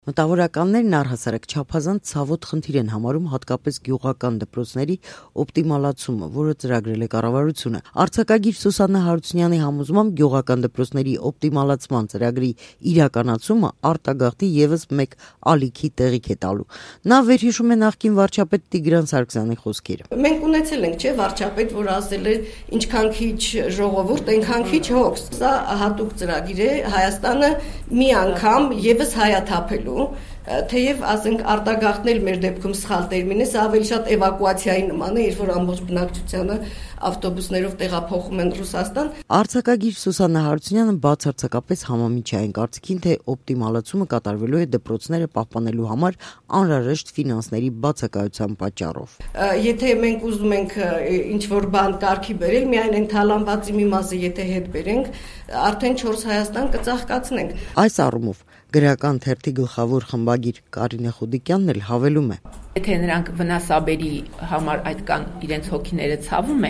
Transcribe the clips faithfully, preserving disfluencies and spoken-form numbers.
Մտավորականներն առհասարակ չափազանց ցավոտ խնդիր են համարում հատկապես գյուղական դպրոցների օպտիմալացումը, որը ծրագրել է կառավարությունը։ Արձակագիր Սուսաննա Հարությունյանի համոզմամբ գյուղական դպրոցների օպտիմալացման ծրագրի իրականացումը արտագաղթի եւս մեկ ալիքի տեղիք է տալու։ Նա վերհիշում է նախկին վարչապետ Տիգրան Սարգսյանի խոսքերը։ Մենք ունեցել ենք, չէ, վարչապետ, որ ասել էր ինչքան քիչ ժողովուրդ, այնքան քիչ հոգս։ Սա հատուկ ծրագիր է, Հայաստանը մի անգամ եւս հայաթափելու Թեև ասենք արտագաղթնել մեր դեպքում սխալ տերմին է, սա ավելի շատ էվակուացիայի նման է, երբ որ ամբողջ բնակչությանը ավտոբուսներով տեղափոխում են Ռուսաստան։ Արձակագիր Սուսաննա Հարությունյանը բացարձակապես համամիջային կարծիքին, թե օպտիմալացումը կատարվելու է դպրոցները պահպանելու համար անհրաժեշտ ֆինանսների բացակայության պատճառով։ Եթե մենք ուզում ենք ինչ-որ բան կարգի բերել, միայն այն թալանվածի մի մասը եթե հետ բերենք, արդեն չորս Հայաստան կծաղկացնենք։ Այս առումով գրական թերթի գլխավոր խմբագիր Կարինե Խուդիկյանն էլ հավելում է. Եթե նրանք վնասաբերի համար այդքան իրենց հոգիները ցավում է,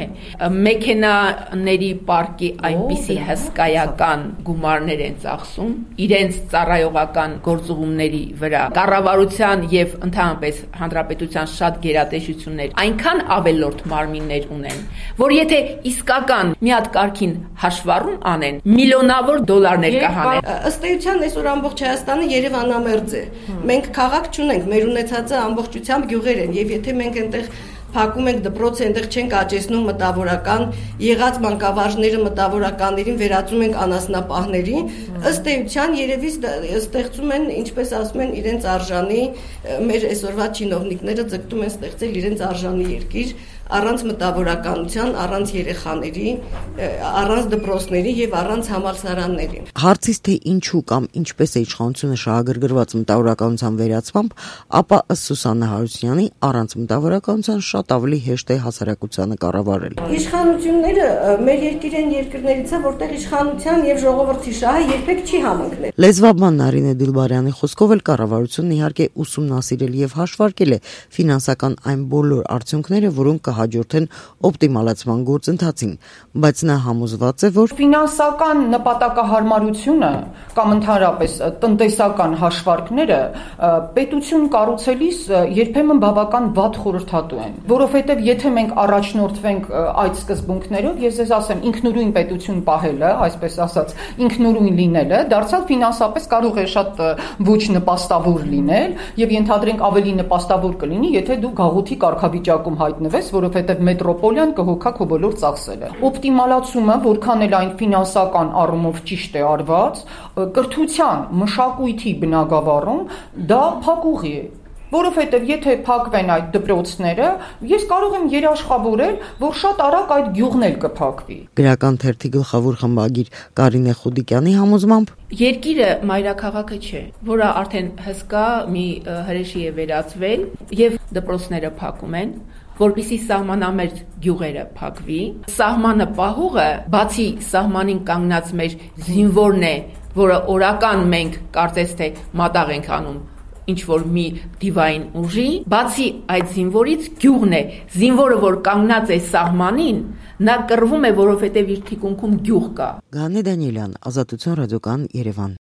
մեքենաների պարկի այնպիսի հսկայական գումարներ են ծախսում, իրենց ծառայողական գործուղումների վրա, կառավարության եւ ընդհանրապես հանրապետության շատ գերատեսչություններ այնքան ավելորդ մարմիններ ունեն, որ եթե իսկական մի հատ կարգին հաշվառում անեն, միլիոնավոր դոլարներ կհանեն։ Ըստ էության այսօր ամբողջ Հայաստանը Երևանամերձ է։ Մենք քաղաք չունենք, մեր ունեցածը ամբողջությամբ գյուղեր են, եւ եթե մենք այնտեղ փակում ենք դպրոցը, այնտեղ չենք աճեցնում մտավորական, եղած մանկավարժները մտավորականներին վերածում ենք անասնապահների, ըստ էության երևի ստեղծում են, ինչպես ասում են, իրենց արժանի, մեր այսօրվա չինովնիկները ձգտում են ստեղծել իրենց արժանի երկիր, առանց մտավորականության, առանց երեխաների, առանց դպրոցների եւ առանց համալսարանների։ Հարցից թե ինչու կամ ինչպես է իշխանությունը շահագրգռված մտավորականության վերացմամբ, ապա ըստ Սուսաննա Հարությունյանի առանց մտավորականության շատ ավելի հեշտ է հասարակությանը կառավարել։ Իշխանությունները մեր երկիրեն երկրներից է, որտեղ իշխանության եւ ժողովրդի շահը երբեք չի համընկնել։ Լեզվաբան Նարինե Դիլբարյանի խոսքով էլ կառավարությունն իհարկե ուսումնասիրել եւ հաշվարկել է ֆինանսական այն բոլոր արդյունքները, որոնք կհաջորդեն օպտիմալացման գործընթացին, բայց նա համոզված է, որ ֆինանսական նպատակահարմարությունը կամ ընդհանրապես տնտեսական հաշվարկները պետություն կառուցելիս երբեմն բավական վատ խորհրդատու են, որովհետև եթե մենք առաջնորդվենք այդ սկզբունքներով, ես ձեզ ասեմ, ինքնուրույն պետություն պահելը, այսպես ասած, ինքնուրույն լինելը, դարձյալ ֆինանսապես կարող է շատ ոչ նպաստավոր լինել եւ ենթադրենք ավելի նպաստավոր կլինի, եթե դու գաղութի կարգավիճակում հայտնվես, որովհետև մետրոպոլիան կհոգա քո բոլոր ծախսերը։ Օպտիմալացումը, որքան էլ այն ֆինանսական առումով ճիշտ է արված, կրթության, մշակույթի բնագավառում դա փակուղի է։ Որովհետև եթե փակվեն այդ դպրոցները, ես կարող եմ երաշխավորել, որ շատ արագ այդ գյուղն էլ կփակվի։ Գրական թերթի գլխավոր խմբագիր Կարինե Խուդիկյանի համոզմամբ Երկիրը մայրաքաղաքը չէ, որը արդեն հսկա մի հրեշի է վերածվել եւ դպրոցները փակում են, որպեսզի սահմանամերձ գյուղերը փակվի։ Սահմանը պահողը, բացի սահմանին կանգնած մեր զինվորն է, որը օրական մենք կարծես թե մատաղ ենք անում ինչ որ մի դիվային ուժի, բացի այդ զինվորից գյուղն է, զինվորը որ կանգնած է սահմանին, նա կռվում է, որովհետև իր թիկունքում գյուղ կա։ Գանե Դանիելյան, Ազատություն ռադիոկան, Երևան։